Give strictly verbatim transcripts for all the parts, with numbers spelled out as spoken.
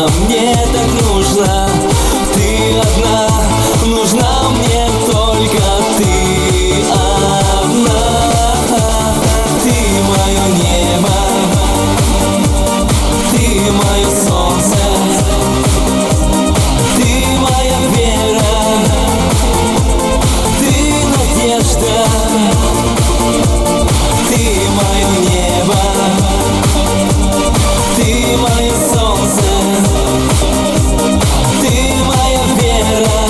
мне так нужно. Ты одна, нужна мне только ты одна. Ты мое небо, ты мое солнце, ты моя вера, ты надежда. Ты мое небо, ты мое солнце, ты моя вера,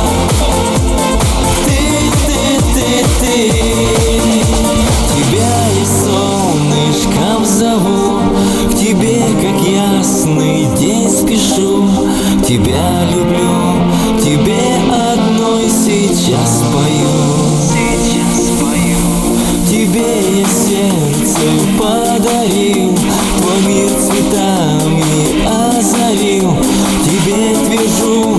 ты, ты, ты, ты. Тебя я солнышком зову, к тебе, как ясный день, спешу. Тебя люблю, тебе одной сейчас пою. Тебе я сердце подарил, твой мир цветами озарил. Тебе твержу